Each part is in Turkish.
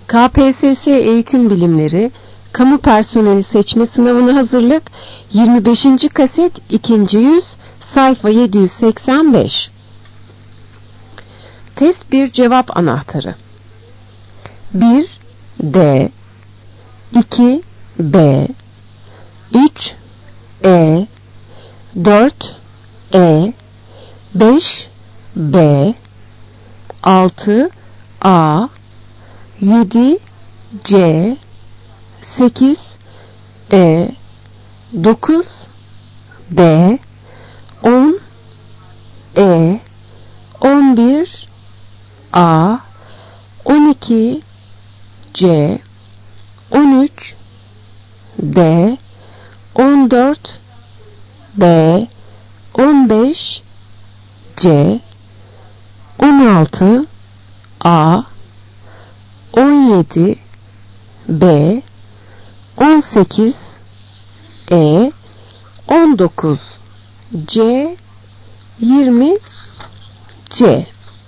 KPSS Eğitim Bilimleri Kamu Personeli Seçme Sınavına Hazırlık 25. kaset 2. yüz sayfa 785. Test 1 cevap anahtarı. 1 D 2 B 3 E 4 E 5 B 6 A 7 C 8 E 9 D 10 E 11 A 12 C 13 D 14 B 15 C 16 A 17 B 18 E 19 C 20 C.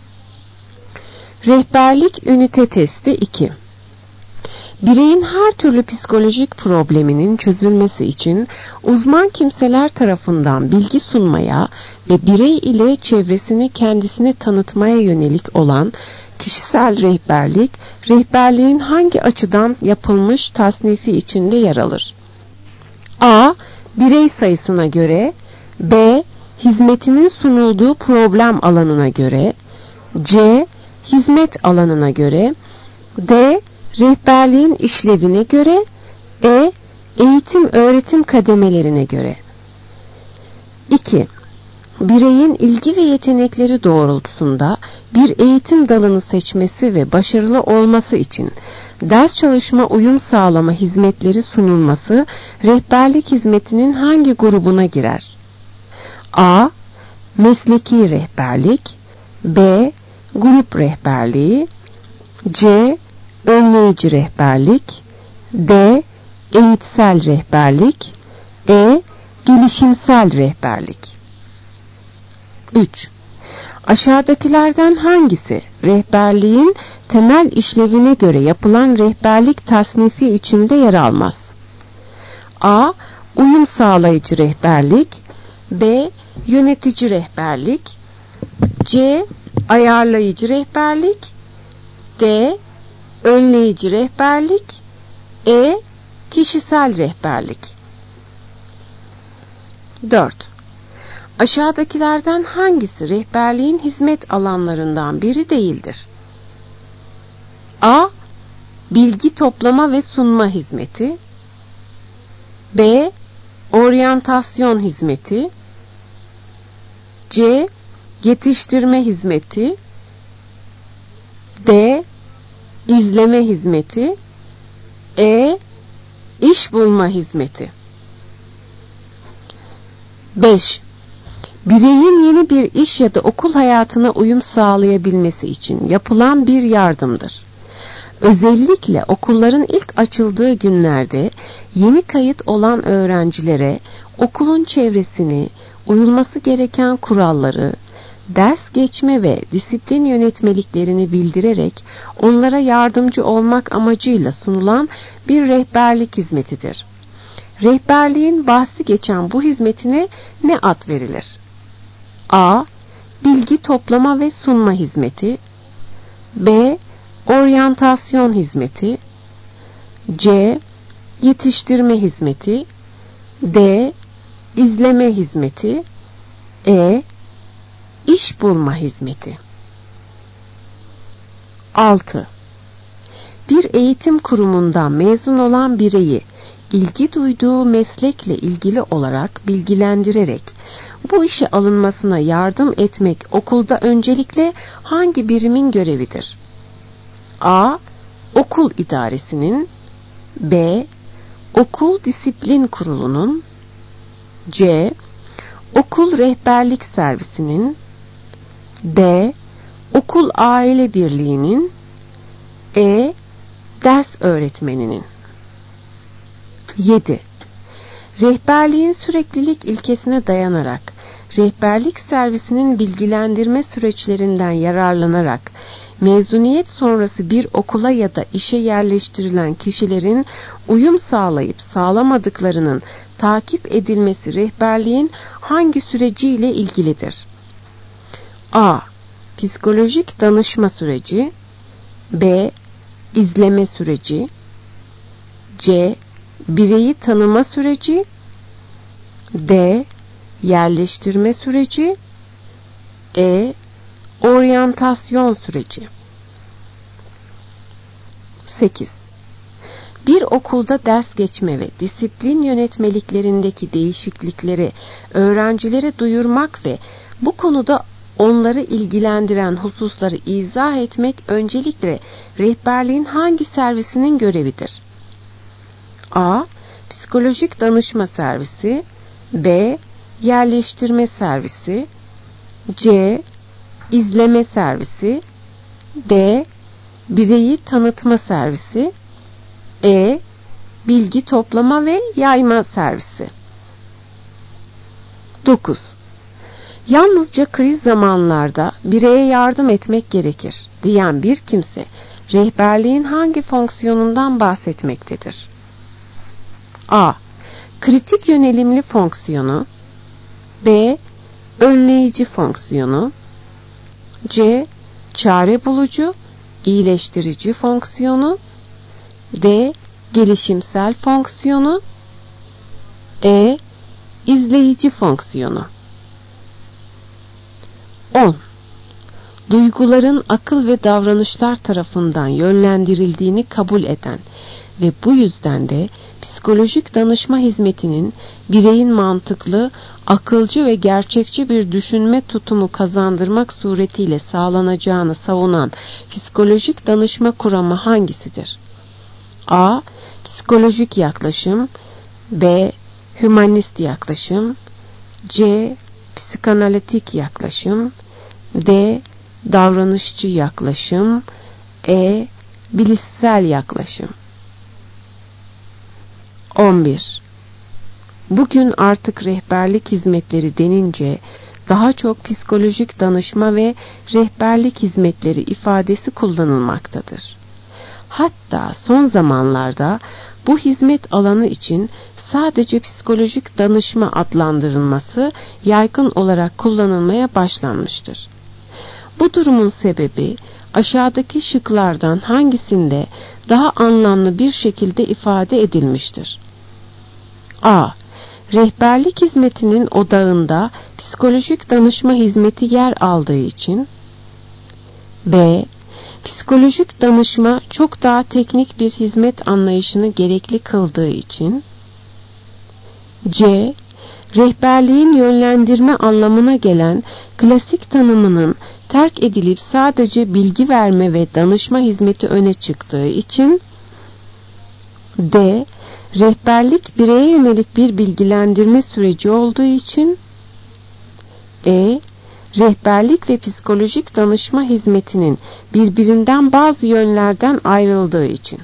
Rehberlik ünite testi 2. Bireyin her türlü psikolojik probleminin çözülmesi için uzman kimseler tarafından bilgi sunmaya ve birey ile çevresini kendisini tanıtmaya yönelik olan kişisel rehberlik, rehberliğin hangi açıdan yapılmış tasnifi içinde yer alır? A. Birey sayısına göre, B. Hizmetinin sunulduğu problem alanına göre, C. Hizmet alanına göre, D. Rehberliğin işlevine göre, E. Eğitim öğretim kademelerine göre. 2. Bireyin ilgi ve yetenekleri doğrultusunda bir eğitim dalını seçmesi ve başarılı olması için ders çalışma uyum sağlama hizmetleri sunulması rehberlik hizmetinin hangi grubuna girer? A. Mesleki rehberlik, B. Grup rehberliği, C. Önleyici rehberlik, D. Eğitsel rehberlik, E. Gelişimsel rehberlik. 3. Aşağıdakilerden hangisi rehberliğin temel işlevine göre yapılan rehberlik tasnifi içinde yer almaz? A. Uyum sağlayıcı rehberlik, B. Yönetici rehberlik, C. Ayarlayıcı rehberlik, D. Önleyici rehberlik, E. Kişisel rehberlik. 4. Aşağıdakilerden hangisi rehberliğin hizmet alanlarından biri değildir? A. Bilgi toplama ve sunma hizmeti, B. Oryantasyon hizmeti, C. Yetiştirme hizmeti, D. İzleme hizmeti, E. İş bulma hizmeti. 5. Bireyin yeni bir iş ya da okul hayatına uyum sağlayabilmesi için yapılan bir yardımdır. Özellikle okulların ilk açıldığı günlerde yeni kayıt olan öğrencilere okulun çevresini, uyulması gereken kuralları, ders geçme ve disiplin yönetmeliklerini bildirerek onlara yardımcı olmak amacıyla sunulan bir rehberlik hizmetidir. Rehberliğin bahsi geçen bu hizmetine ne ad verilir? A. Bilgi toplama ve sunma hizmeti, B. Oryantasyon hizmeti, C. Yetiştirme hizmeti, D. İzleme hizmeti, E. İş bulma hizmeti. 6. Bir eğitim kurumundan mezun olan bireyi ilgi duyduğu meslekle ilgili olarak bilgilendirerek bu işe alınmasına yardım etmek okulda öncelikle hangi birimin görevidir? A. Okul idaresinin, B. Okul disiplin kurulunun, C. Okul rehberlik servisinin, D. Okul aile birliğinin, E. Ders öğretmeninin. 7. Rehberliğin süreklilik ilkesine dayanarak, rehberlik servisinin bilgilendirme süreçlerinden yararlanarak mezuniyet sonrası bir okula ya da işe yerleştirilen kişilerin uyum sağlayıp sağlamadıklarının takip edilmesi rehberliğin hangi süreciyle ilgilidir? A. Psikolojik danışma süreci. B. İzleme süreci. C. Bireyi tanıma süreci. D. Yerleştirme süreci. E. Oryantasyon süreci. 8. Bir okulda ders geçme ve disiplin yönetmeliklerindeki değişiklikleri öğrencilere duyurmak ve bu konuda onları ilgilendiren hususları izah etmek öncelikle rehberliğin hangi servisinin görevidir? A. Psikolojik danışma servisi. B. Yerleştirme servisi. C. İzleme servisi. D. Bireyi tanıtma servisi. E. Bilgi toplama ve yayma servisi. 9. Yalnızca kriz zamanlarda bireye yardım etmek gerekir diyen bir kimse rehberliğin hangi fonksiyonundan bahsetmektedir? A. Kritik yönelimli fonksiyonu. B. Önleyici fonksiyonu. C. Çare bulucu, iyileştirici fonksiyonu. D. Gelişimsel fonksiyonu. E. İzleyici fonksiyonu. 10. Duyguların akıl ve davranışlar tarafından yönlendirildiğini kabul eden ve bu yüzden de psikolojik danışma hizmetinin bireyin mantıklı, akılcı ve gerçekçi bir düşünme tutumu kazandırmak suretiyle sağlanacağını savunan psikolojik danışma kuramı hangisidir? A. Psikolojik yaklaşım. B. Hümanist yaklaşım. C. Psikanalitik yaklaşım. D. Davranışçı yaklaşım. E. Bilişsel yaklaşım. 11. Bugün artık rehberlik hizmetleri denince daha çok psikolojik danışma ve rehberlik hizmetleri ifadesi kullanılmaktadır. Hatta son zamanlarda bu hizmet alanı için sadece psikolojik danışma adlandırılması yaygın olarak kullanılmaya başlanmıştır. Bu durumun sebebi aşağıdaki şıklardan hangisinde daha anlamlı bir şekilde ifade edilmiştir? A. Rehberlik hizmetinin odağında psikolojik danışma hizmeti yer aldığı için. B. Psikolojik danışma çok daha teknik bir hizmet anlayışını gerekli kıldığı için. C. Rehberliğin yönlendirme anlamına gelen klasik tanımının terk edilip sadece bilgi verme ve danışma hizmeti öne çıktığı için. D. Rehberlik bireye yönelik bir bilgilendirme süreci olduğu için. E. Rehberlik ve psikolojik danışma hizmetinin birbirinden bazı yönlerden ayrıldığı için.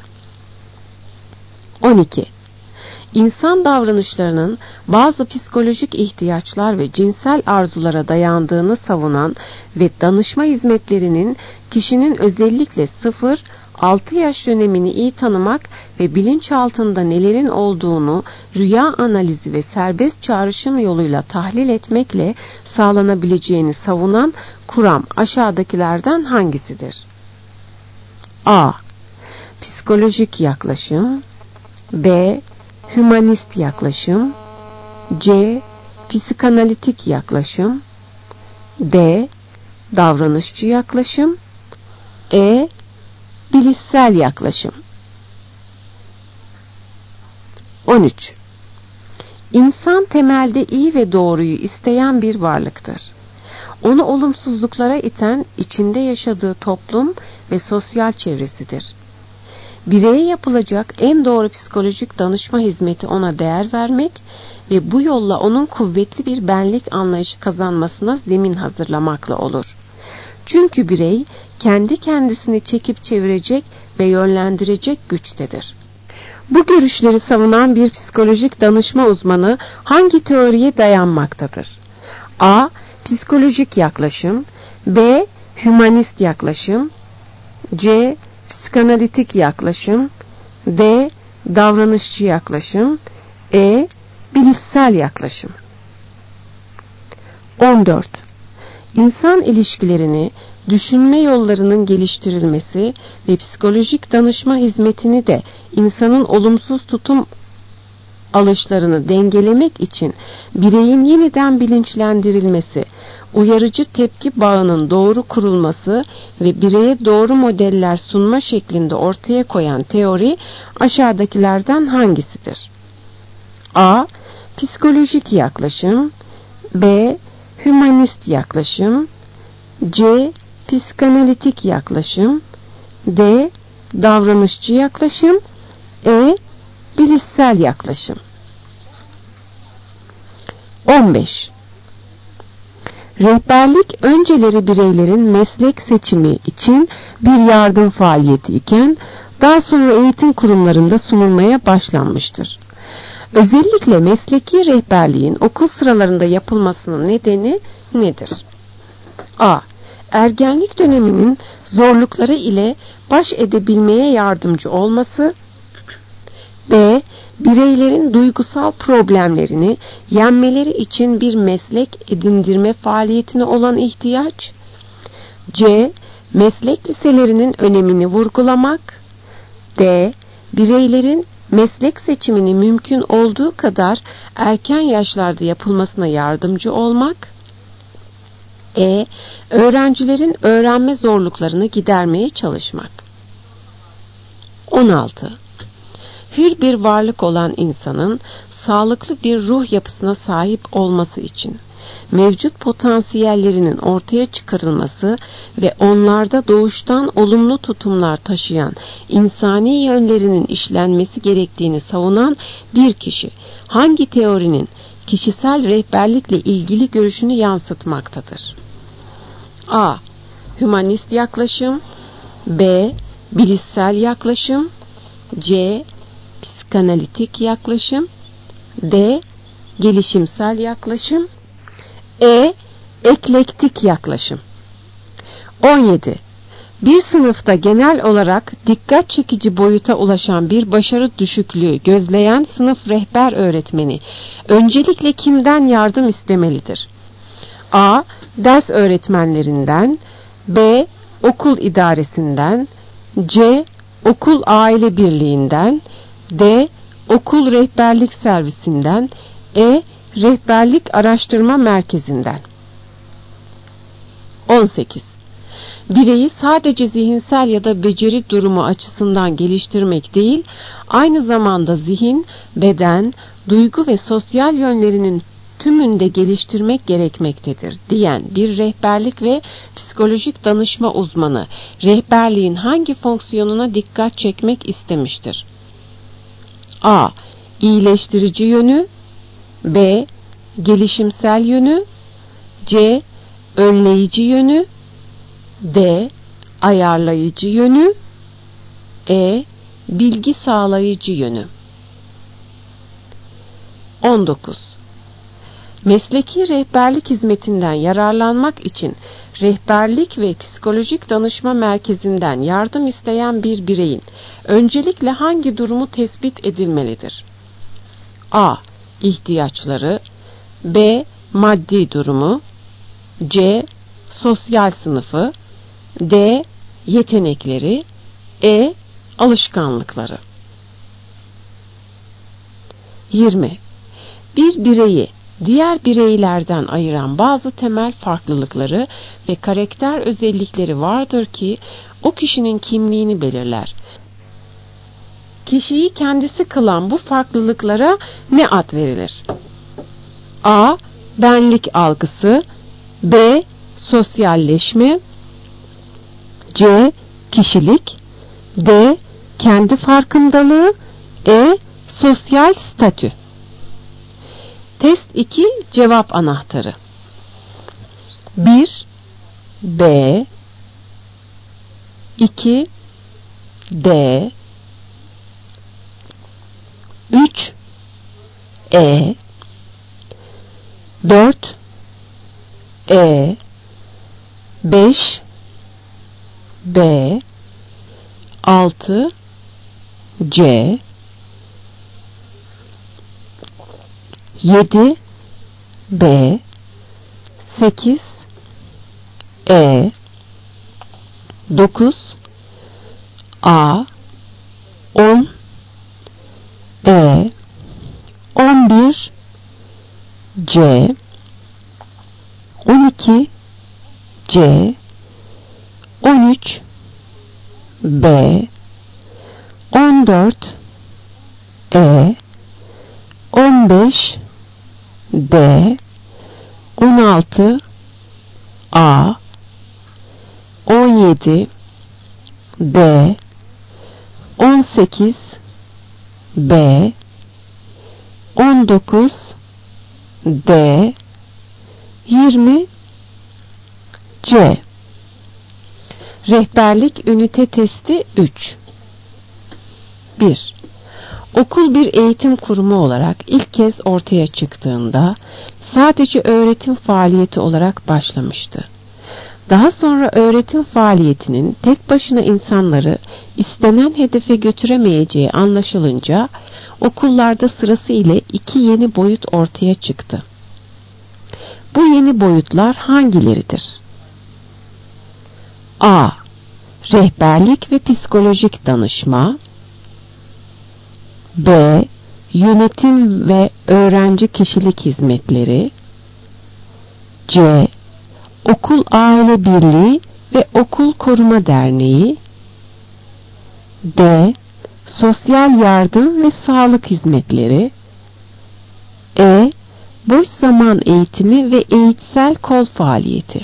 12. İnsan davranışlarının bazı psikolojik ihtiyaçlar ve cinsel arzulara dayandığını savunan ve danışma hizmetlerinin kişinin özellikle 0-6 yaş dönemini iyi tanımak ve bilinçaltında nelerin olduğunu rüya analizi ve serbest çağrışım yoluyla tahlil etmekle sağlanabileceğini savunan kuram aşağıdakilerden hangisidir? A. Psikolojik yaklaşım. B. Hümanist yaklaşım. C. Psikanalitik yaklaşım. D. Davranışçı yaklaşım. E. Bilişsel yaklaşım. 13. İnsan temelde iyi ve doğruyu isteyen bir varlıktır. Onu olumsuzluklara iten içinde yaşadığı toplum ve sosyal çevresidir. Bireye yapılacak en doğru psikolojik danışma hizmeti ona değer vermek ve bu yolla onun kuvvetli bir benlik anlayışı kazanmasına zemin hazırlamakla olur. Çünkü birey kendi kendisini çekip çevirecek ve yönlendirecek güçtedir. Bu görüşleri savunan bir psikolojik danışma uzmanı hangi teoriye dayanmaktadır? A. Psikolojik yaklaşım. B. Hümanist yaklaşım. C. Psikanalitik yaklaşım, D. Davranışçı yaklaşım, E. Bilişsel yaklaşım. 14. İnsan ilişkilerini, düşünme yollarının geliştirilmesi ve psikolojik danışma hizmetini de insanın olumsuz tutum alışlarını dengelemek için bireyin yeniden bilinçlendirilmesi, uyarıcı tepki bağının doğru kurulması ve bireye doğru modeller sunma şeklinde ortaya koyan teori aşağıdakilerden hangisidir? A. Psikolojik yaklaşım, B. Hümanist yaklaşım, C. Psikanalitik yaklaşım, D. Davranışçı yaklaşım, E. Bilişsel yaklaşım. 15. Rehberlik önceleri bireylerin meslek seçimi için bir yardım faaliyeti iken daha sonra eğitim kurumlarında sunulmaya başlanmıştır. Özellikle mesleki rehberliğin okul sıralarında yapılmasının nedeni nedir? A. Ergenlik döneminin zorlukları ile baş edebilmeye yardımcı olması, B. Bireylerin duygusal problemlerini yenmeleri için bir meslek edindirme faaliyetine olan ihtiyaç, C. Meslek liselerinin önemini vurgulamak, D. Bireylerin meslek seçimini mümkün olduğu kadar erken yaşlarda yapılmasına yardımcı olmak, E. Öğrencilerin öğrenme zorluklarını gidermeye çalışmak. 16. Hür bir varlık olan insanın sağlıklı bir ruh yapısına sahip olması için mevcut potansiyellerinin ortaya çıkarılması ve onlarda doğuştan olumlu tutumlar taşıyan insani yönlerinin işlenmesi gerektiğini savunan bir kişi hangi teorinin kişisel rehberlikle ilgili görüşünü yansıtmaktadır? A. Hümanist yaklaşım, B. Bilişsel yaklaşım, C. Psikanalitik yaklaşım, D. Gelişimsel yaklaşım, E. Eklektik yaklaşım. 17. Bir sınıfta genel olarak dikkat çekici boyuta ulaşan bir başarı düşüklüğü gözleyen sınıf rehber öğretmeni öncelikle kimden yardım istemelidir? A. Ders öğretmenlerinden, B. Okul idaresinden, C. Okul aile birliğinden, D. Okul rehberlik servisinden, E. Rehberlik araştırma merkezinden. 18. Bireyi sadece zihinsel ya da beceri durumu açısından geliştirmek değil, aynı zamanda zihin, beden, duygu ve sosyal yönlerinin tümünde geliştirmek gerekmektedir diyen bir rehberlik ve psikolojik danışma uzmanı rehberliğin hangi fonksiyonuna dikkat çekmek istemiştir? A. İyileştirici yönü, B. Gelişimsel yönü, C. Önleyici yönü, D. Ayarlayıcı yönü, E. Bilgi sağlayıcı yönü. 19. Mesleki rehberlik hizmetinden yararlanmak için rehberlik ve psikolojik danışma merkezinden yardım isteyen bir bireyin öncelikle hangi durumu tespit edilmelidir? A. İhtiyaçları, B. Maddi durumu, C. Sosyal sınıfı, D. Yetenekleri, E. Alışkanlıkları. 20. Bir bireyi diğer bireylerden ayıran bazı temel farklılıkları ve karakter özellikleri vardır ki o kişinin kimliğini belirler. Kişiyi kendisi kılan bu farklılıklara ne ad verilir? A. Benlik algısı, B. Sosyalleşme, C. Kişilik, D. Kendi farkındalığı, E. Sosyal statü. Test 2 cevap anahtarı. 1 B 2 D 3 E 4 E 5 B 6 C 7 B 8 E 9 A 10 E 11 C 12 C 13 B 14 E 15 D 16 A 17 D 18 B 19 D 20 C. Rehberlik ünite testi 3. 1. Okul bir eğitim kurumu olarak ilk kez ortaya çıktığında sadece öğretim faaliyeti olarak başlamıştı. Daha sonra öğretim faaliyetinin tek başına insanları istenen hedefe götüremeyeceği anlaşılınca okullarda sırasıyla 2 yeni boyut ortaya çıktı. Bu yeni boyutlar hangileridir? A. Rehberlik ve psikolojik danışma. B. Yönetim ve öğrenci kişilik hizmetleri. C. Okul Aile Birliği ve Okul Koruma Derneği. D. Sosyal yardım ve sağlık hizmetleri. E. Boş zaman eğitimi ve eğitsel kol faaliyeti.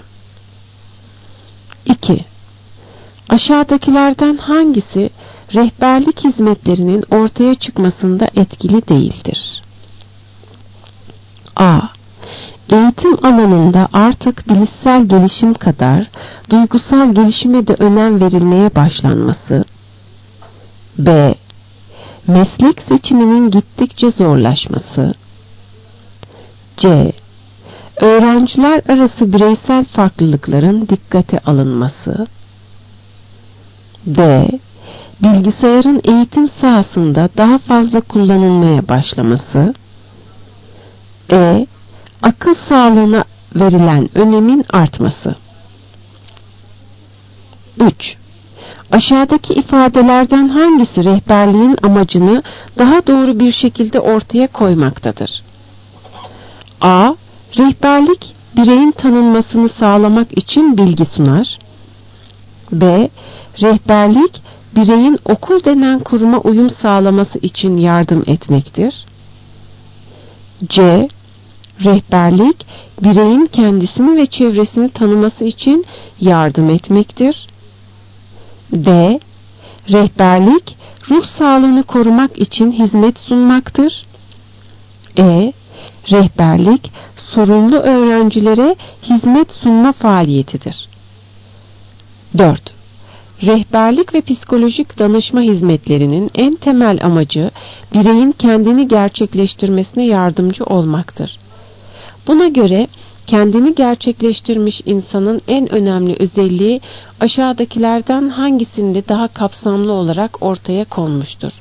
2. Aşağıdakilerden hangisi rehberlik hizmetlerinin ortaya çıkmasında etkili değildir? A. Eğitim alanında artık bilişsel gelişim kadar duygusal gelişime de önem verilmeye başlanması. B. Meslek seçiminin gittikçe zorlaşması. C. Öğrenciler arası bireysel farklılıkların dikkate alınması. D. Bilgisayarın eğitim sahasında daha fazla kullanılmaya başlaması. E. Akıl sağlığına verilen önemin artması. 3. Aşağıdaki ifadelerden hangisi rehberliğin amacını daha doğru bir şekilde ortaya koymaktadır? A. Rehberlik, bireyin tanınmasını sağlamak için bilgi sunar. B. Rehberlik, bireyin okul denen kuruma uyum sağlaması için yardım etmektir. C. Rehberlik, bireyin kendisini ve çevresini tanıması için yardım etmektir. D. Rehberlik, ruh sağlığını korumak için hizmet sunmaktır. E. Rehberlik, sorunlu öğrencilere hizmet sunma faaliyetidir. 4. Rehberlik ve psikolojik danışma hizmetlerinin en temel amacı bireyin kendini gerçekleştirmesine yardımcı olmaktır. Buna göre kendini gerçekleştirmiş insanın en önemli özelliği aşağıdakilerden hangisinde daha kapsamlı olarak ortaya konmuştur?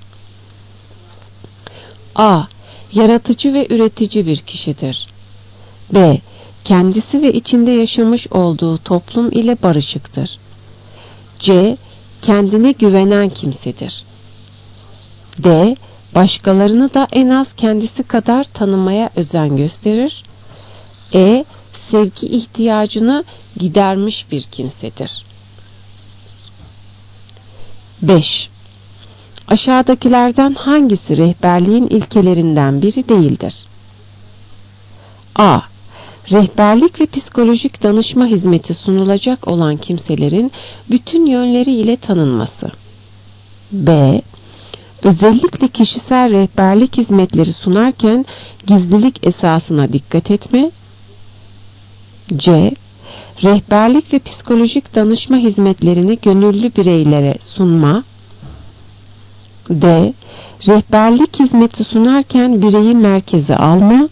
A. Yaratıcı ve üretici bir kişidir. B. Kendisi ve içinde yaşamış olduğu toplum ile barışıktır. C. Kendine güvenen kimsedir. D. Başkalarını da en az kendisi kadar tanımaya özen gösterir. E. Sevgi ihtiyacını gidermiş bir kimsedir. 5. Aşağıdakilerden hangisi rehberliğin ilkelerinden biri değildir? A. Rehberlik ve psikolojik danışma hizmeti sunulacak olan kimselerin bütün yönleriyle tanınması. B. Özellikle kişisel rehberlik hizmetleri sunarken gizlilik esasına dikkat etme. C. Rehberlik ve psikolojik danışma hizmetlerini gönüllü bireylere sunma. D. Rehberlik hizmeti sunarken bireyi merkeze alma.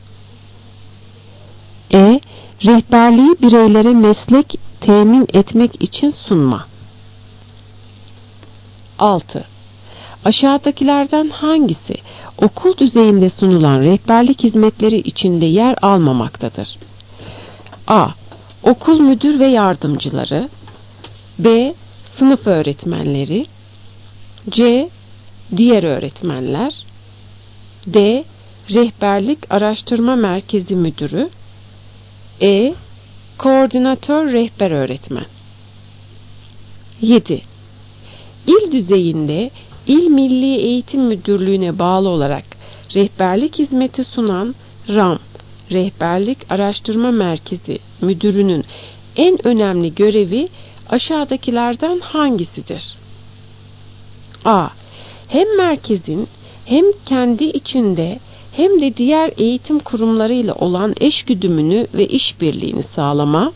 E. Rehberliği bireylere meslek temin etmek için sunma. 6. Aşağıdakilerden hangisi okul düzeyinde sunulan rehberlik hizmetleri içinde yer almamaktadır? A. Okul müdür ve yardımcıları. B. Sınıf öğretmenleri. C. Diğer öğretmenler. D. Rehberlik Araştırma Merkezi Müdürü. E. Koordinatör rehber öğretmen. 7. İl düzeyinde İl Milli Eğitim Müdürlüğü'ne bağlı olarak rehberlik hizmeti sunan RAM, Rehberlik Araştırma Merkezi Müdürü'nün en önemli görevi aşağıdakilerden hangisidir? A. Hem merkezin hem kendi içinde hem de diğer eğitim kurumlarıyla olan eşgüdümünü ve işbirliğini sağlama.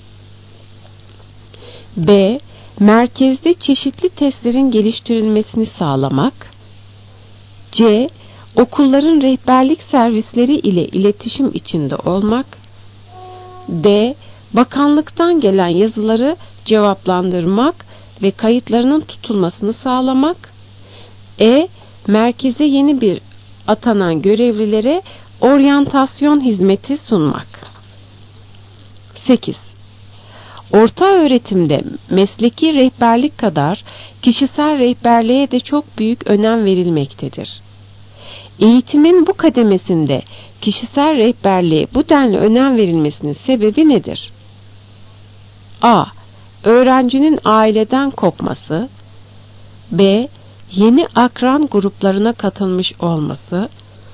B. Merkezde çeşitli testlerin geliştirilmesini sağlamak. C. Okulların rehberlik servisleri ile iletişim içinde olmak. D. Bakanlıktan gelen yazıları cevaplandırmak ve kayıtlarının tutulmasını sağlamak. E. Merkeze yeni bir atanan görevlilere oryantasyon hizmeti sunmak. 8. Orta öğretimde mesleki rehberlik kadar kişisel rehberliğe de çok büyük önem verilmektedir. Eğitimin bu kademesinde kişisel rehberliğe bu denli önem verilmesinin sebebi nedir? A. Öğrencinin aileden kopması. B. Yeni akran gruplarına katılmış olması.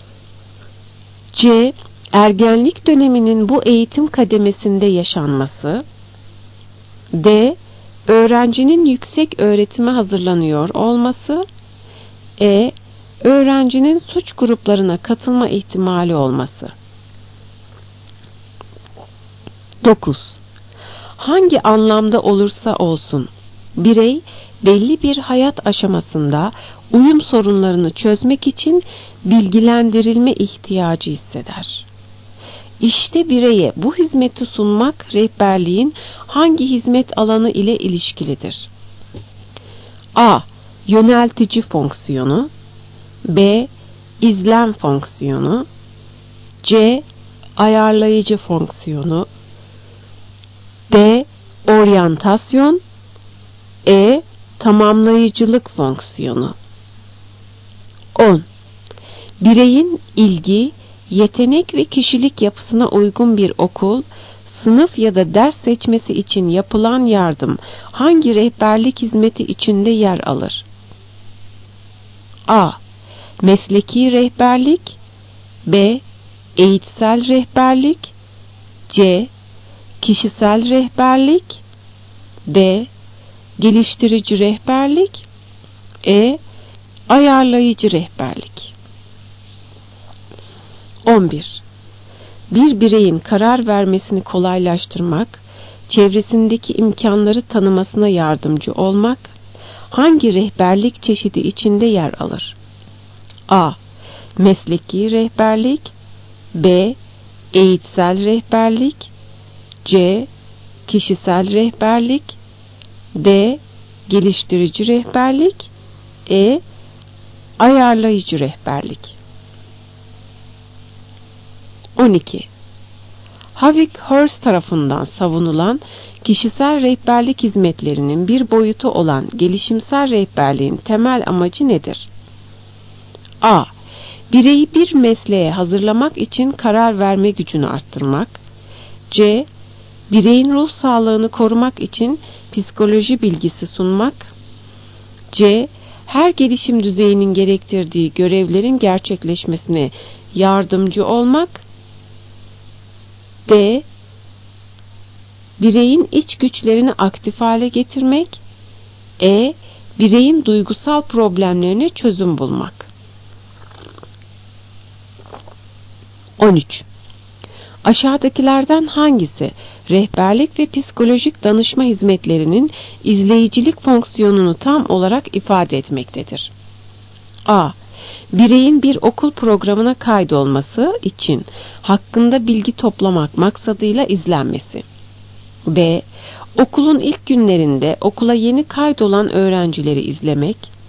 C. Ergenlik döneminin bu eğitim kademesinde yaşanması. D. Öğrencinin yüksek öğretime hazırlanıyor olması. E. Öğrencinin suç gruplarına katılma ihtimali olması. 9. Hangi anlamda olursa olsun birey belli bir hayat aşamasında uyum sorunlarını çözmek için bilgilendirilme ihtiyacı hisseder. İşte bireye bu hizmeti sunmak rehberliğin hangi hizmet alanı ile ilişkilidir? A. Yöneltici fonksiyonu. B. İzlem fonksiyonu. C. Ayarlayıcı fonksiyonu. D. Oryantasyon. E. Tamamlayıcılık fonksiyonu. 10. Bireyin ilgi, yetenek ve kişilik yapısına uygun bir okul, sınıf ya da ders seçmesi için yapılan yardım hangi rehberlik hizmeti içinde yer alır? A. Mesleki rehberlik. B. Eğitsel rehberlik. C. Kişisel rehberlik. D. Geliştirici rehberlik. E. Ayarlayıcı rehberlik. 11. Bir bireyin karar vermesini kolaylaştırmak, çevresindeki imkanları tanımasına yardımcı olmak hangi rehberlik çeşidi içinde yer alır? A. Mesleki rehberlik. B. Eğitsel rehberlik. C. Kişisel rehberlik. D. Geliştirici rehberlik. E. Ayarlayıcı rehberlik. 12. Havick-Hurst tarafından savunulan kişisel rehberlik hizmetlerinin bir boyutu olan gelişimsel rehberliğin temel amacı nedir? A. Bireyi bir mesleğe hazırlamak için karar verme gücünü arttırmak. C. Bireyin ruh sağlığını korumak için psikoloji bilgisi sunmak. C. Her gelişim düzeyinin gerektirdiği görevlerin gerçekleşmesine yardımcı olmak. D. Bireyin iç güçlerini aktif hale getirmek. E. Bireyin duygusal problemlerine çözüm bulmak. 13. Aşağıdakilerden hangisi rehberlik ve psikolojik danışma hizmetlerinin izleyicilik fonksiyonunu tam olarak ifade etmektedir? A. Bireyin bir okul programına kaydolması için hakkında bilgi toplamak maksadıyla izlenmesi. B. Okulun ilk günlerinde okula yeni kaydolan öğrencileri izlemek.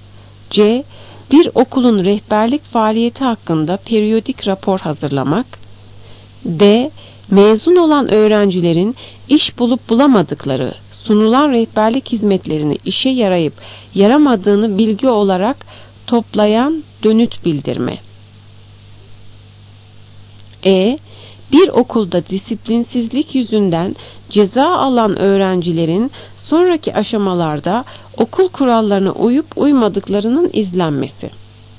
C. Bir okulun rehberlik faaliyeti hakkında periyodik rapor hazırlamak. D. Mezun olan öğrencilerin iş bulup bulamadıkları, sunulan rehberlik hizmetlerini işe yarayıp yaramadığını bilgi olarak toplayan dönüt bildirme. E. Bir okulda disiplinsizlik yüzünden ceza alan öğrencilerin sonraki aşamalarda okul kurallarına uyup uymadıklarının izlenmesi.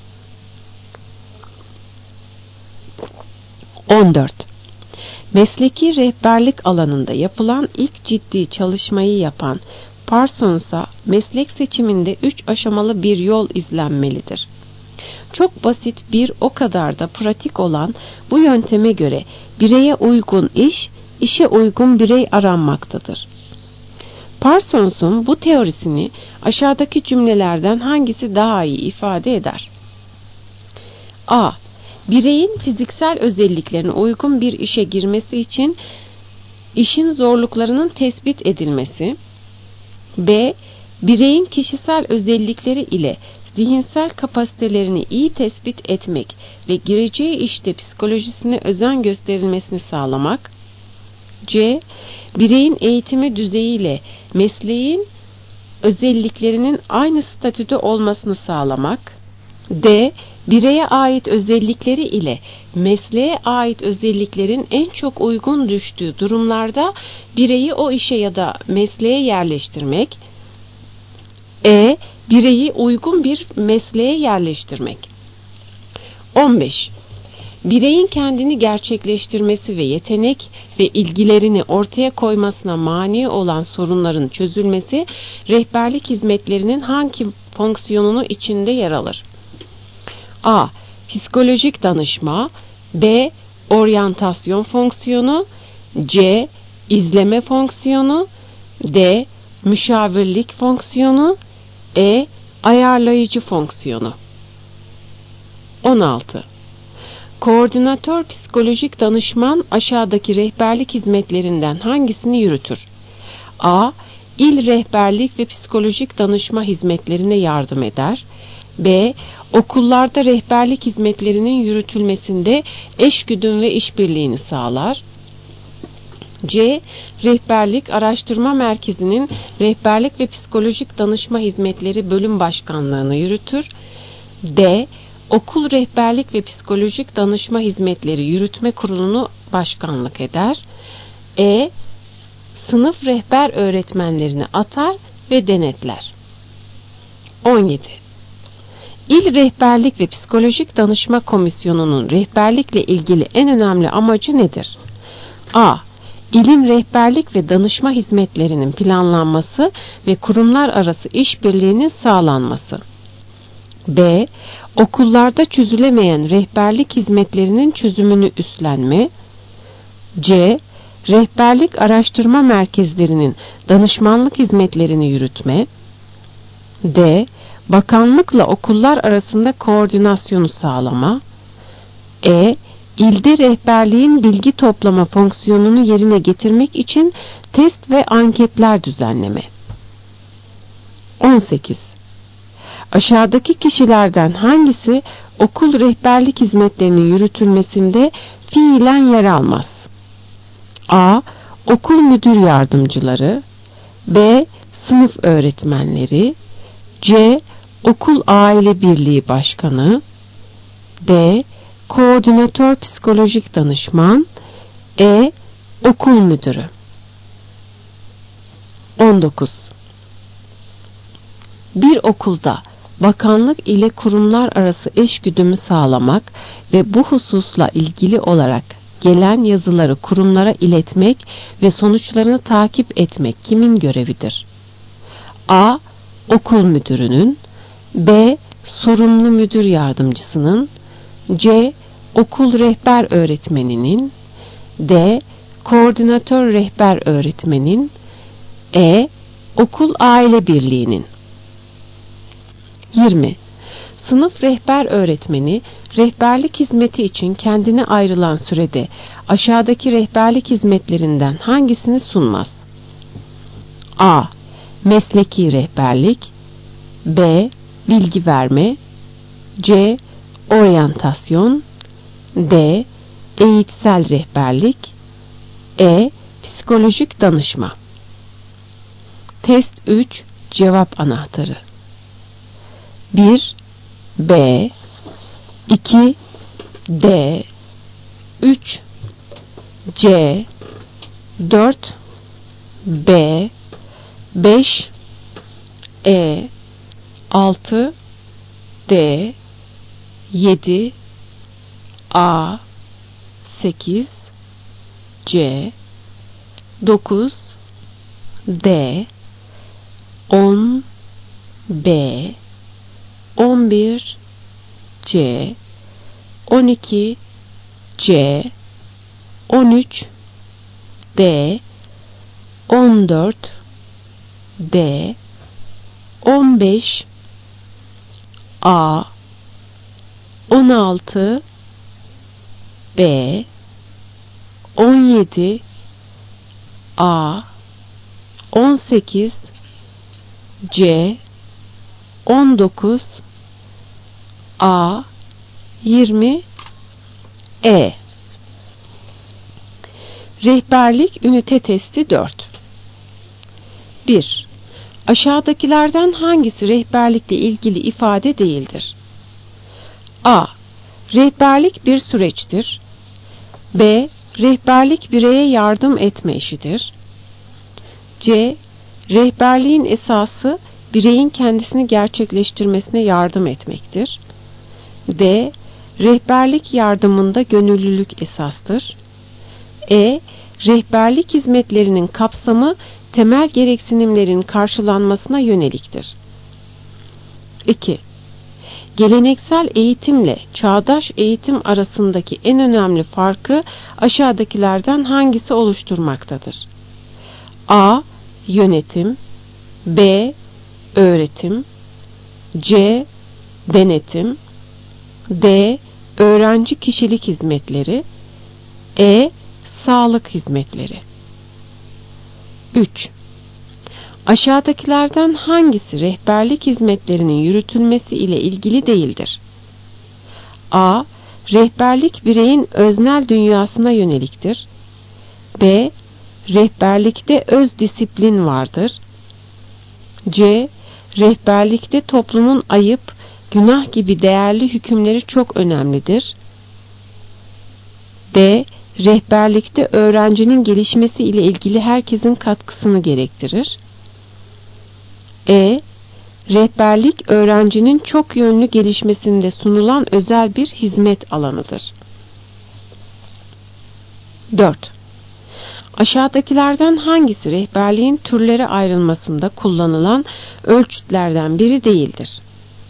14. Mesleki rehberlik alanında yapılan ilk ciddi çalışmayı yapan Parsons'a meslek seçiminde 3 aşamalı bir yol izlenmelidir. Çok basit bir o kadar da pratik olan bu yönteme göre bireye uygun iş, işe uygun birey aranmaktadır. Parsons'un bu teorisini aşağıdaki cümlelerden hangisi daha iyi ifade eder? A. Bireyin fiziksel özelliklerine uygun bir işe girmesi için işin zorluklarının tespit edilmesi. B. Bireyin kişisel özellikleri ile zihinsel kapasitelerini iyi tespit etmek ve gireceği işte psikolojisine özen gösterilmesini sağlamak. C. Bireyin eğitimi düzeyiyle mesleğin özelliklerinin aynı statüde olmasını sağlamak. D. Bireye ait özellikleri ile mesleğe ait özelliklerin en çok uygun düştüğü durumlarda bireyi o işe ya da mesleğe yerleştirmek. E. Bireyi uygun bir mesleğe yerleştirmek. 15. Bireyin kendini gerçekleştirmesi ve yetenek ve ilgilerini ortaya koymasına mani olan sorunların çözülmesi rehberlik hizmetlerinin hangi fonksiyonunu içinde yer alır? A. Psikolojik danışma. B. Oryantasyon fonksiyonu. C. İzleme fonksiyonu. D. Müşavirlik fonksiyonu. E. Ayarlayıcı fonksiyonu. 16. Koordinatör psikolojik danışman aşağıdaki rehberlik hizmetlerinden hangisini yürütür? A. İl rehberlik ve psikolojik danışma hizmetlerine yardım eder. B. Okullarda rehberlik hizmetlerinin yürütülmesinde eşgüdüm ve işbirliğini sağlar. C. Rehberlik Araştırma Merkezi'nin rehberlik ve psikolojik danışma hizmetleri bölüm başkanlığını yürütür. D. Okul rehberlik ve psikolojik danışma hizmetleri yürütme kurulunu başkanlık eder. E. Sınıf rehber öğretmenlerini atar ve denetler. 17. İl Rehberlik ve Psikolojik Danışma Komisyonu'nun rehberlikle ilgili en önemli amacı nedir? A. İlin rehberlik ve danışma hizmetlerinin planlanması ve kurumlar arası işbirliğinin sağlanması. B. Okullarda çözülemeyen rehberlik hizmetlerinin çözümünü üstlenme. C. Rehberlik araştırma merkezlerinin danışmanlık hizmetlerini yürütme. D. Bakanlıkla okullar arasında koordinasyonu sağlama. E. İlde rehberliğin bilgi toplama fonksiyonunu yerine getirmek için test ve anketler düzenleme. 18. Aşağıdaki kişilerden hangisi okul rehberlik hizmetlerinin yürütülmesinde fiilen yer almaz? A. Okul müdür yardımcıları. B. Sınıf öğretmenleri. C. Okul aile birliği başkanı. D. Koordinatör psikolojik danışman. E. Okul müdürü. 19. Bir okulda bakanlık ile kurumlar arası eşgüdümü sağlamak ve bu hususla ilgili olarak gelen yazıları kurumlara iletmek ve sonuçlarını takip etmek kimin görevidir? A. Okul müdürünün. B. Sorumlu müdür yardımcısının. C. Okul rehber öğretmeninin. D. Koordinatör rehber öğretmenin. E. Okul aile birliğinin. 20. Sınıf rehber öğretmeni rehberlik hizmeti için kendine ayrılan sürede aşağıdaki rehberlik hizmetlerinden hangisini sunmaz? A. Mesleki rehberlik. B. bilgi verme, C. oryantasyon, D. eğitsel rehberlik, E. psikolojik danışma. Test 3 cevap anahtarı: 1 B, 2 D, 3 C, 4 B, 5 E, 6 D, 7 A, 8 C, 9 D, 10 B, 11 C, 12 C, 13 D, 14 D, 15 A, 16 B, 17 A, 18 C, 19 A, 20 E. Rehberlik ünite testi 4. 1. Aşağıdakilerden hangisi rehberlikle ilgili ifade değildir? A. Rehberlik bir süreçtir. B. Rehberlik bireye yardım etme işidir. C. Rehberliğin esası bireyin kendisini gerçekleştirmesine yardım etmektir. D. Rehberlik yardımında gönüllülük esastır. E. Rehberlik hizmetlerinin kapsamı temel gereksinimlerin karşılanmasına yöneliktir. 2. Geleneksel eğitimle çağdaş eğitim arasındaki en önemli farkı aşağıdakilerden hangisi oluşturmaktadır? A. Yönetim, B. Öğretim, C. Denetim, D. Öğrenci kişilik hizmetleri, E. Sağlık hizmetleri. 3. Aşağıdakilerden hangisi rehberlik hizmetlerinin yürütülmesi ile ilgili değildir? A. Rehberlik bireyin öznel dünyasına yöneliktir. B. Rehberlikte öz disiplin vardır. C. Rehberlikte toplumun ayıp, günah gibi değerli hükümleri çok önemlidir. D. Rehberlikte öğrencinin gelişmesi ile ilgili herkesin katkısını gerektirir. E. Rehberlik öğrencinin çok yönlü gelişmesinde sunulan özel bir hizmet alanıdır. 4. Aşağıdakilerden hangisi rehberliğin türlere ayrılmasında kullanılan ölçütlerden biri değildir?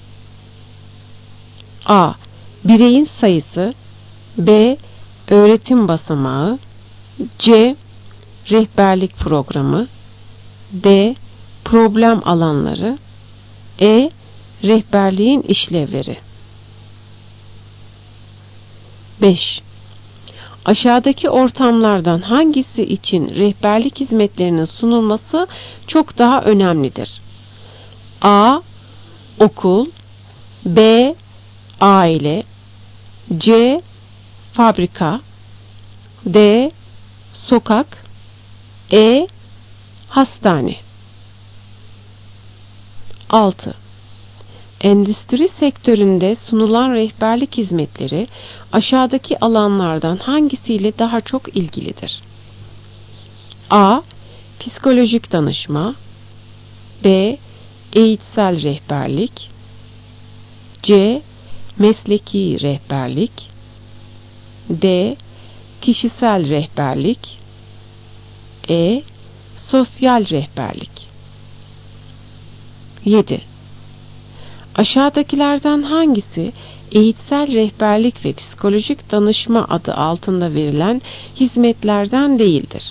A. Bireyin sayısı, B. Öğretim basamağı, C. Rehberlik programı, D. Problem alanları, E. Rehberliğin işlevleri. 5. Aşağıdaki ortamlardan hangisi için rehberlik hizmetlerinin sunulması çok daha önemlidir? A. Okul, B. Aile, C. Fabrika, D. Sokak, E. Hastane. 6. Endüstri sektöründe sunulan rehberlik hizmetleri aşağıdaki alanlardan hangisiyle daha çok ilgilidir? A. Psikolojik danışma, B. Eğitsel rehberlik, C. Mesleki rehberlik, D. Kişisel rehberlik, E. Sosyal rehberlik. 7. Aşağıdakilerden hangisi eğitsel rehberlik ve psikolojik danışma adı altında verilen hizmetlerden değildir?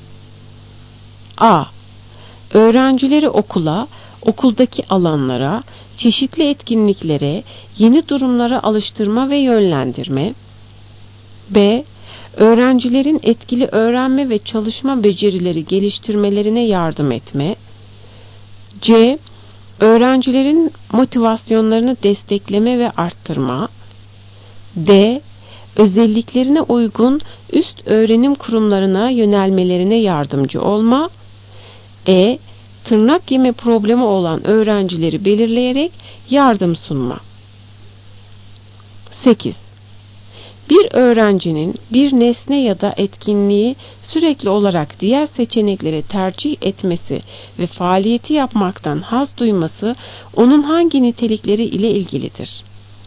A. Öğrencileri okula, okuldaki alanlara, çeşitli etkinliklere, yeni durumlara alıştırma ve yönlendirme. B. Öğrencilerin etkili öğrenme ve çalışma becerileri geliştirmelerine yardım etme. C. öğrencilerin motivasyonlarını destekleme ve arttırma. D. Özelliklerine uygun üst öğrenim kurumlarına yönelmelerine yardımcı olma. E. Tırnak yeme problemi olan öğrencileri belirleyerek yardım sunma. 8. Bir öğrencinin bir nesne ya da etkinliği sürekli olarak diğer seçenekleri tercih etmesi ve faaliyeti yapmaktan haz duyması onun hangi nitelikleri ile ilgilidir?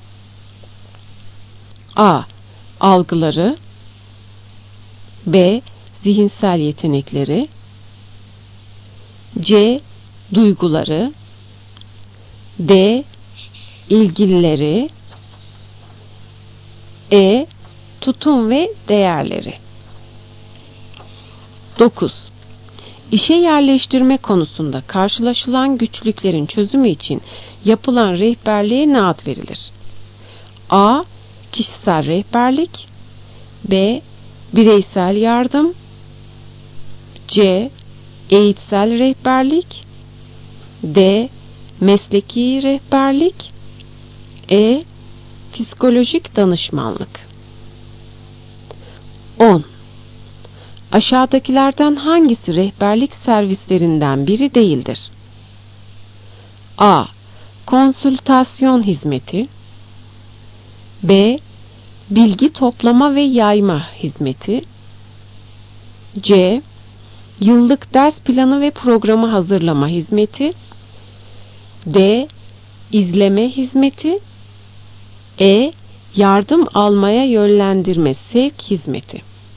A. Algıları. B. Zihinsel yetenekleri. C. Duyguları. D. İlgilileri. E. Tutum ve değerleri. 9. İşe yerleştirme konusunda karşılaşılan güçlüklerin çözümü için yapılan rehberliğe ne ad verilir? A. Kişisel rehberlik. B. Bireysel yardım. C. Eğitsel rehberlik. D. Mesleki rehberlik. E. Psikolojik danışmanlık. 10. Aşağıdakilerden hangisi rehberlik servislerinden biri değildir? A. Konsültasyon hizmeti. B. Bilgi toplama ve yayma hizmeti. C. Yıllık ders planı ve programı hazırlama hizmeti. D. İzleme hizmeti. E. Yardım almaya yönlendirme sevk hizmeti.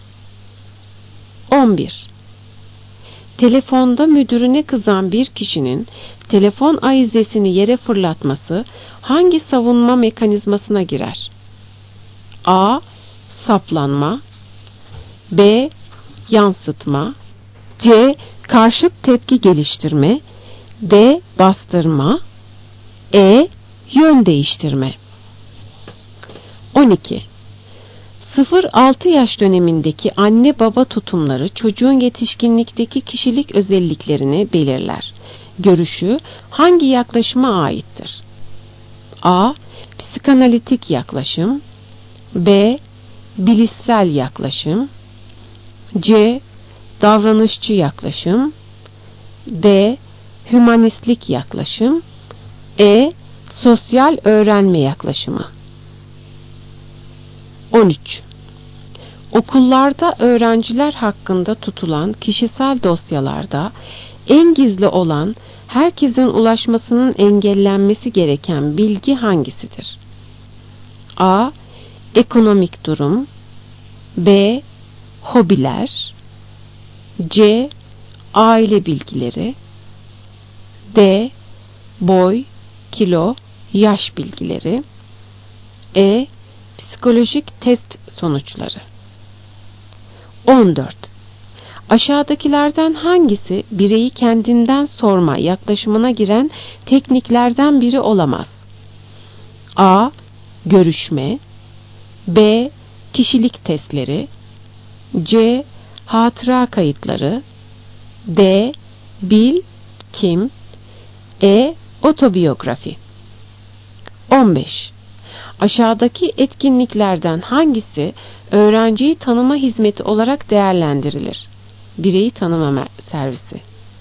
11. Telefonda müdürüne kızan bir kişinin telefon ahizesini yere fırlatması hangi savunma mekanizmasına girer? A. Saplanma. B. Yansıtma. C. Karşıt tepki geliştirme. D. Bastırma. E. Yön değiştirme. 12. 0-6 yaş dönemindeki anne baba tutumları çocuğun yetişkinlikteki kişilik özelliklerini belirler. Görüşü hangi yaklaşıma aittir? A. Psikanalitik yaklaşım. B. Bilişsel yaklaşım. C. Davranışçı yaklaşım. D. Hümanistlik yaklaşım. E. Sosyal öğrenme yaklaşımı. 13. Okullarda öğrenciler hakkında tutulan kişisel dosyalarda en gizli olan, herkesin ulaşmasının engellenmesi gereken bilgi hangisidir? A. Ekonomik durum. B. Hobiler. C. Aile bilgileri. D. Boy, kilo, yaş bilgileri. E. Psikolojik test sonuçları. 14. Aşağıdakilerden hangisi bireyi kendinden sorma yaklaşımına giren tekniklerden biri olamaz? A. Görüşme. B. Kişilik testleri. C. Hatıra kayıtları. D. Bil, kim. E. Otobiyografi. 15. Aşağıdaki etkinliklerden hangisi öğrenciyi tanıma hizmeti olarak değerlendirilir? Bireyi tanıma servisi.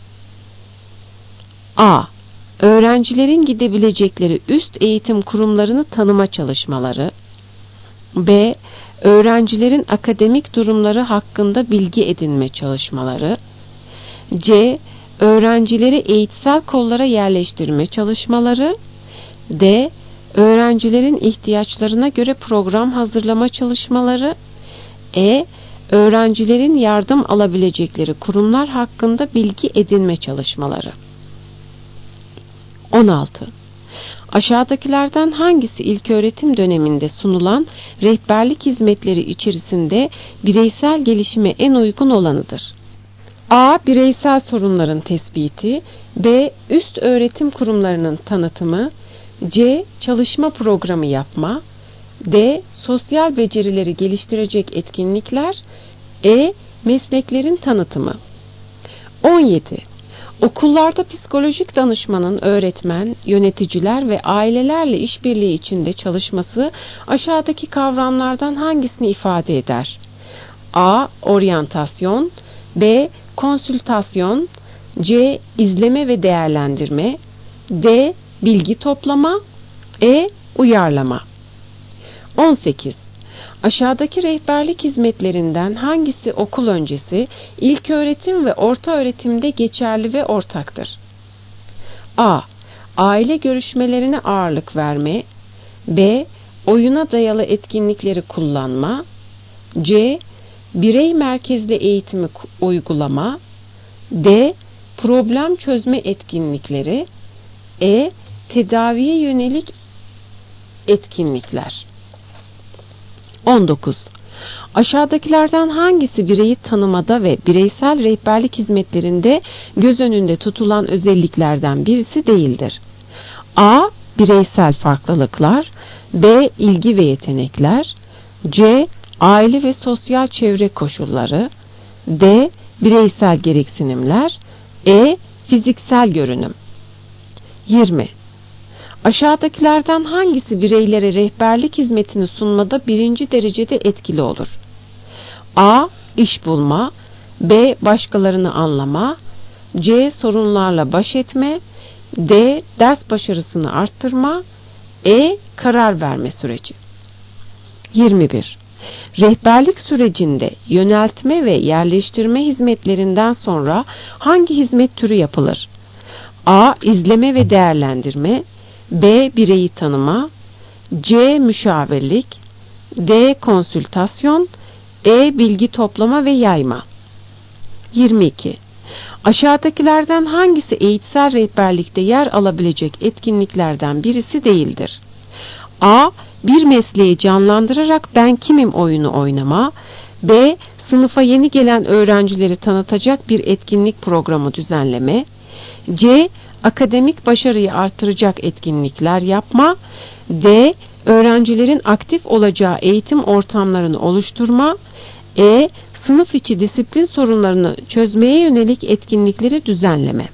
A. Öğrencilerin gidebilecekleri üst eğitim kurumlarını tanıma çalışmaları. B. Öğrencilerin akademik durumları hakkında bilgi edinme çalışmaları. C. Öğrencileri eğitsel kollara yerleştirme çalışmaları. D. Öğrencilerin ihtiyaçlarına göre program hazırlama çalışmaları. E. Öğrencilerin yardım alabilecekleri kurumlar hakkında bilgi edinme çalışmaları. 16. Aşağıdakilerden hangisi ilköğretim döneminde sunulan rehberlik hizmetleri içerisinde bireysel gelişime en uygun olanıdır? A. Bireysel sorunların tespiti. B. Üst öğretim kurumlarının tanıtımı. C. Çalışma programı yapma. D. Sosyal becerileri geliştirecek etkinlikler. E. Mesleklerin tanıtımı. 17. Okullarda psikolojik danışmanın öğretmen, yöneticiler ve ailelerle işbirliği içinde çalışması aşağıdaki kavramlardan hangisini ifade eder? A. Oryantasyon, B. Konsültasyon, C. İzleme ve değerlendirme, D. Bilgi toplama, E. Uyarlama. 18. Aşağıdaki rehberlik hizmetlerinden hangisi okul öncesi, ilköğretim ve ortaöğretimde geçerli ve ortaktır? A. Aile görüşmelerine ağırlık verme, B. Oyuna dayalı etkinlikleri kullanma, C. Birey merkezli eğitimi uygulama, D. Problem çözme etkinlikleri, E. Tedaviye yönelik etkinlikler. 19. Aşağıdakilerden hangisi bireyi tanımada ve bireysel rehberlik hizmetlerinde göz önünde tutulan özelliklerden birisi değildir? A. Bireysel farklılıklar, B. İlgi ve yetenekler, C. Aile ve sosyal çevre koşulları, D. Bireysel gereksinimler, E. Fiziksel görünüm. 20. Aşağıdakilerden hangisi bireylere rehberlik hizmetini sunmada birinci derecede etkili olur? A. İş bulma, B. Başkalarını anlama, C. Sorunlarla baş etme, D. Ders başarısını arttırma, E. Karar verme süreci. 21. Rehberlik sürecinde yöneltme ve yerleştirme hizmetlerinden sonra hangi hizmet türü yapılır? A. İzleme ve değerlendirme, B. Bireyi tanıma, C. Müşavirlik, D. Konsültasyon, E. Bilgi toplama ve yayma. 22. Aşağıdakilerden hangisi eğitsel rehberlikte yer alabilecek etkinliklerden birisi değildir? A. Bir mesleği canlandırarak ben kimim oyunu oynama, B. Sınıfa yeni gelen öğrencileri tanıtacak bir etkinlik programı düzenleme, C. Akademik başarıyı artıracak etkinlikler yapma, D. Öğrencilerin aktif olacağı eğitim ortamlarını oluşturma, E. Sınıf içi disiplin sorunlarını çözmeye yönelik etkinlikleri düzenleme.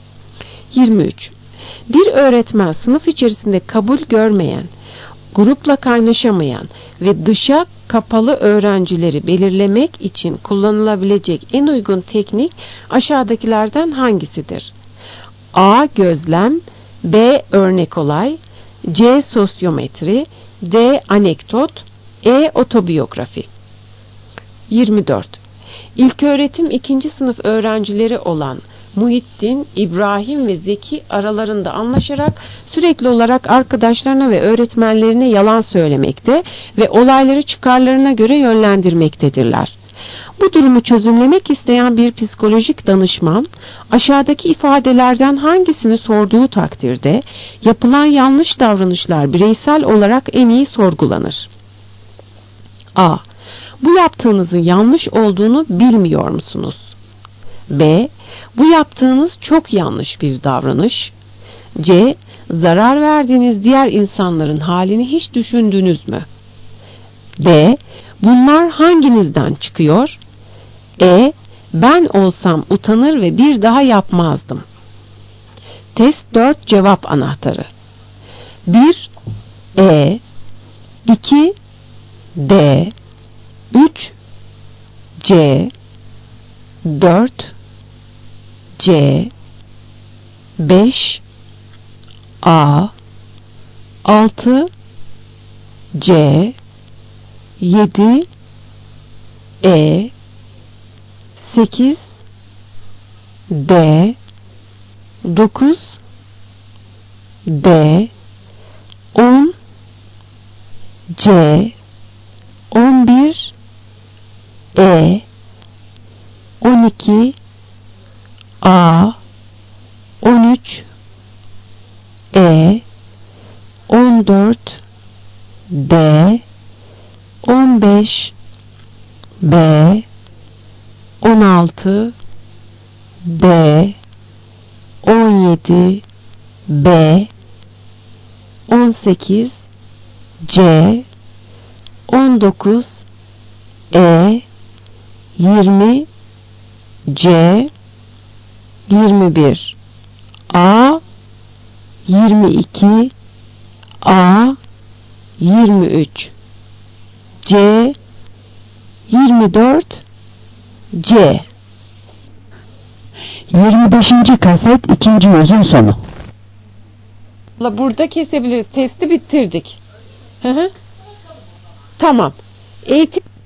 23. Bir öğretmen sınıf içerisinde kabul görmeyen, grupla kaynaşamayan ve dışa kapalı öğrencileri belirlemek için kullanılabilecek en uygun teknik aşağıdakilerden hangisidir? A. Gözlem, B. Örnek olay, C. Sosyometri, D. Anekdot, E. Otobiyografi. 24. İlköğretim 2. sınıf öğrencileri olan Muhittin, İbrahim ve Zeki aralarında anlaşarak sürekli olarak arkadaşlarına ve öğretmenlerine yalan söylemekte ve olayları çıkarlarına göre yönlendirmektedirler. Bu durumu çözümlemek isteyen bir psikolojik danışman aşağıdaki ifadelerden hangisini sorduğu takdirde yapılan yanlış davranışlar bireysel olarak en iyi sorgulanır? A. Bu yaptığınızın yanlış olduğunu bilmiyor musunuz? B. Bu yaptığınız çok yanlış bir davranış. C. Zarar verdiğiniz diğer insanların halini hiç düşündünüz mü? D. Bunlar hanginizden çıkıyor? E. Ben olsam utanır ve bir daha yapmazdım. Test 4 cevap anahtarı. 1. E. 2. D. 3. C. 4. C. 5. A. 6. C. 7. E. 8. D. 9. D. 10. C. 11. E. 12. A. 13. E. 14. D. 15. B. 16. D. 17. B. 18. C. 19. E. 20. C. 21 A 22 A 23 C 24 C. 25. kaset 2. yüzün sonu. Burada kesebiliriz. Testi bitirdik. Tamam. Eğitim